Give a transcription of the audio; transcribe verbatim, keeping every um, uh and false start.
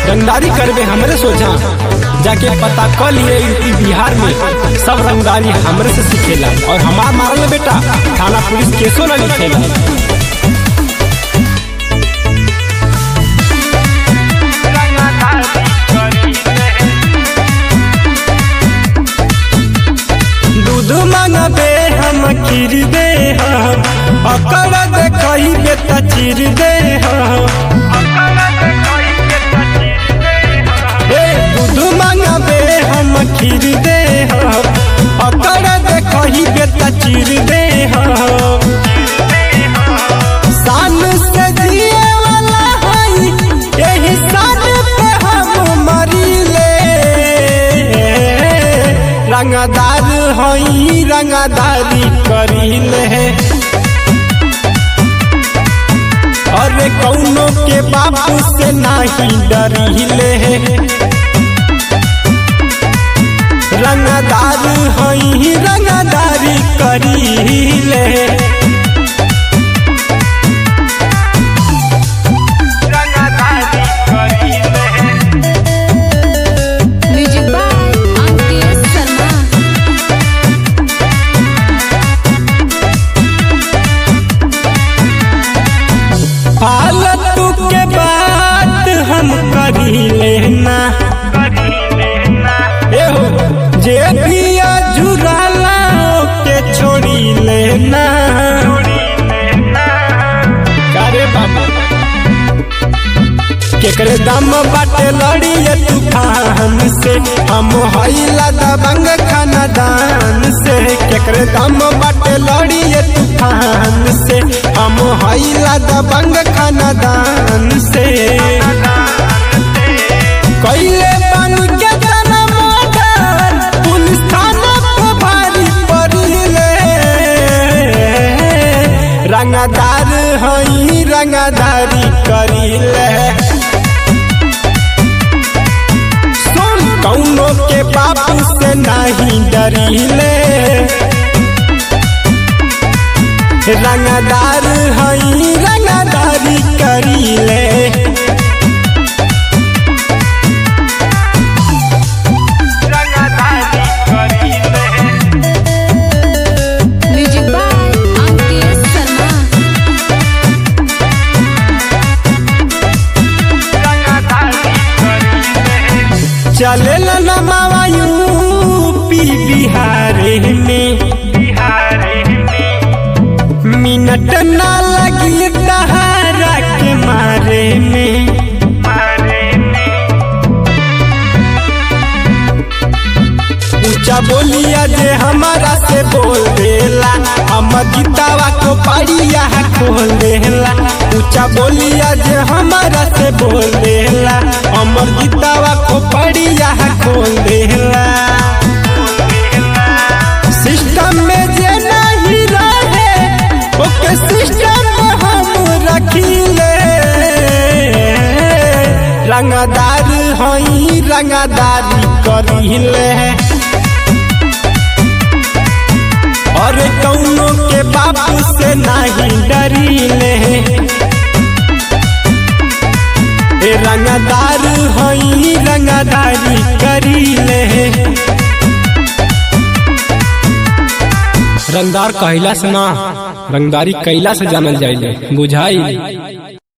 रंगदारी करबे हमरे सोचा, जाके पता कर लिए यूपी बिहार में सब रंगदारी हमरे से सीखेला। और हमार मारल बेटा थाना पुलिस केसो न लिखेला। दूध मांगबे हम खीर दे हम, अकड़ दे कही बेटा चीर दे हम। दूध मांगबे हम खीर दे हम, अकड़ दे कही बेटा चीर दे हम। शान से जिए वाला हई यही शान पे हम मरीले। रंगदार हई रंगदारी करीले, और कौनो के बापू से नहीं डरीले। रंगदार हई रंगदारी करीले। फालतू के बात हम करी लेना, जे भी जुराला के छोड़ी लेना। करे बाबा केकरे दम बाटे लड़िए तूफान से, हम हईला दबंग खानदान से। केकरे दम बाटे लड़िए तूफान से, हम हईला दबंग खानदान से। कैले बन के तना मर्डर पुलिस थाना पे भारी पड़िले। रंगदार हई रंगदारी करीले, कौनो के बापू से नहीं डरीले। रंगदार हई रंगदारी करीले। चलेला नमावा यूपी बिहार में, मिनट ना लगी दहारा के मारे में। ऊंचा बोलिया जे हमारा से बोल देला, हम गीतावा को पढ़िया खोल देला। ऊंचा बोलिया जे हमारा से बोल देला, हमर गीतावा को पढ़िया खोल देला। सिस्टम में जे नहीं रहे ओके सिस्टम में हम रखीले। रंगदार हई रंगदारी करीले, और कौनो के बापू से नहीं डरीले। रंगदार हई रंगदारी करीले। रंगदार कहला से ना रंगदारी कैला से जानल जाइले, बुझाई।